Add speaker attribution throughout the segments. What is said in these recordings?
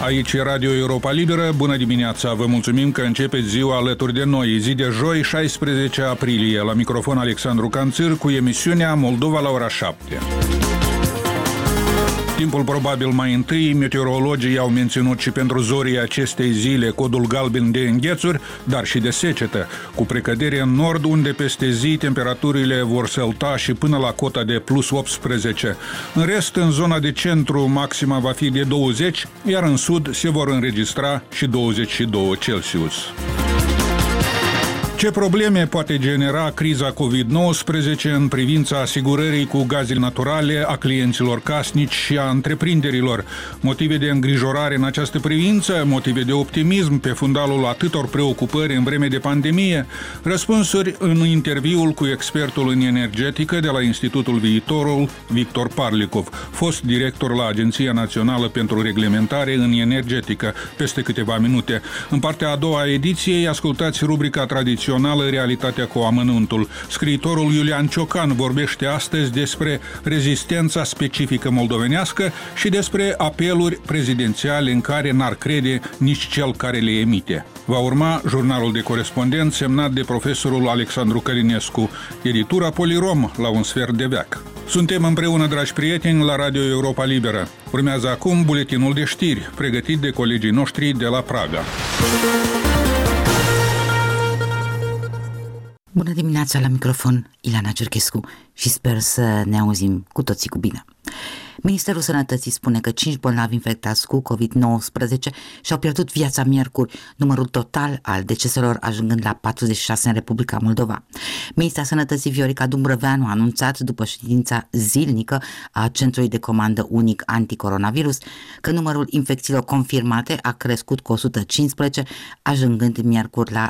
Speaker 1: Aici e Radio Europa Liberă. Bună dimineața! Vă mulțumim că începeți ziua alături de noi. Zi de joi, 16 aprilie. La microfon Alexandru Canțir cu emisiunea Moldova la ora 7. Timpul probabil mai întâi, meteorologii au menținut și pentru zorii acestei zile codul galben de înghețuri, dar și de secetă, cu precădere în nord, unde peste zi temperaturile vor sălta și până la cota de plus 18. În rest, în zona de centru, maxima va fi de 20, iar în sud se vor înregistra și 22 Celsius. Ce probleme poate genera criza COVID-19 în privința asigurării cu gaze naturale a clienților casnici și a întreprinderilor? Motive de îngrijorare în această privință? Motive de optimism pe fundalul atâtor preocupări în vreme de pandemie? Răspunsuri în interviul cu expertul în energetică de la Institutul Viitorul, Victor Parlicov, fost director la Agenția Națională pentru Reglementare în Energetică, peste câteva minute. În partea a doua a ediției ascultați rubrica tradițională Realitatea cu amănuntul. Scriitorul Iulian Ciocan vorbește astăzi despre rezistența specifică moldovenească și despre apeluri prezidențiale în care n-ar crede nici cel care le emite. Va urma jurnalul de corespondent semnat de profesorul Alexandru Călinescu, editura Polirom la un sfert de veac. Suntem împreună, dragi prieteni, la Radio Europa Liberă. Urmează acum buletinul de știri, pregătit de colegii noștri de la Praga.
Speaker 2: Bună dimineața, la microfon Ilana Cerchescu și sper să ne auzim cu toții cu bine. Ministerul Sănătății spune că 5 bolnavi infectați cu COVID-19 și-au pierdut viața miercuri, numărul total al deceselor ajungând la 46 în Republica Moldova. Ministra Sănătății Viorica Dumbrăveanu a anunțat după ședința zilnică a Centrului de Comandă Unic Anticoronavirus că numărul infecțiilor confirmate a crescut cu 115, ajungând miercuri la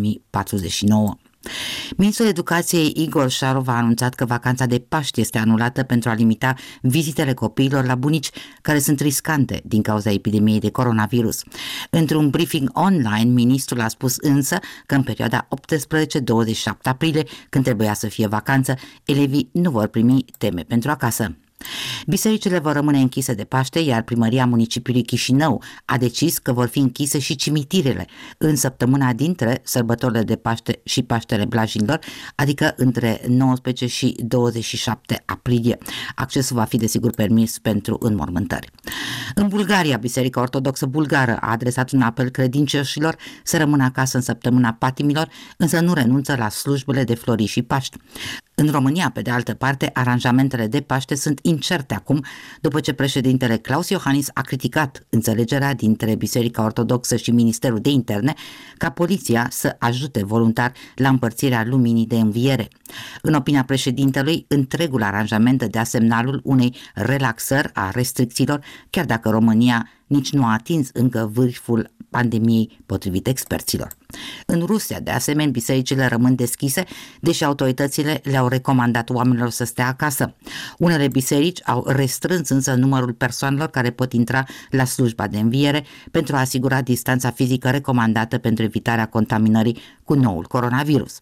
Speaker 2: 2049. Ministrul Educației Igor Șarov a anunțat că vacanța de Paști este anulată pentru a limita vizitele copiilor la bunici care sunt riscante din cauza epidemiei de coronavirus. Într-un briefing online, ministrul a spus însă că în perioada 18-27 aprilie, când trebuia să fie vacanță, elevii nu vor primi teme pentru acasă. Bisericile vor rămâne închise de Paște, iar primăria municipiului Chișinău a decis că vor fi închise și cimitirele în săptămâna dintre sărbătorile de Paște și Paștele Blajinilor, adică între 19 și 27 aprilie. Accesul va fi desigur permis pentru înmormântări. În Bulgaria, Biserica Ortodoxă Bulgară a adresat un apel credincioșilor să rămână acasă în săptămâna patimilor, însă nu renunță la slujbele de flori și Paști. În România, pe de altă parte, aranjamentele de Paște sunt incerte acum, după ce președintele Claus Iohannis a criticat înțelegerea dintre Biserica Ortodoxă și Ministerul de Interne ca poliția să ajute voluntar la împărțirea luminii de înviere. În opinia președintelui, întregul aranjament dădea semnalul unei relaxări a restricțiilor, chiar dacă România nici nu a atins încă vârful pandemiei, potrivit experților. În Rusia, de asemenea, bisericile rămân deschise, deși autoritățile le-au recomandat oamenilor să stea acasă. Unele biserici au restrâns însă numărul persoanelor care pot intra la slujba de înviere pentru a asigura distanța fizică recomandată pentru evitarea contaminării cu noul coronavirus.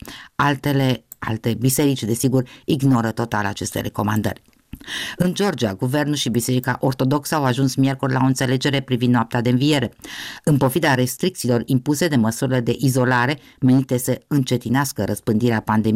Speaker 2: Alte biserici, desigur, ignoră total aceste recomandări. În Georgia, guvernul și Biserica Ortodoxă au ajuns miercuri la o înțelegere privind noaptea de înviere. În pofida restricțiilor impuse de măsurile de izolare menite să încetinească răspândirea pandemiei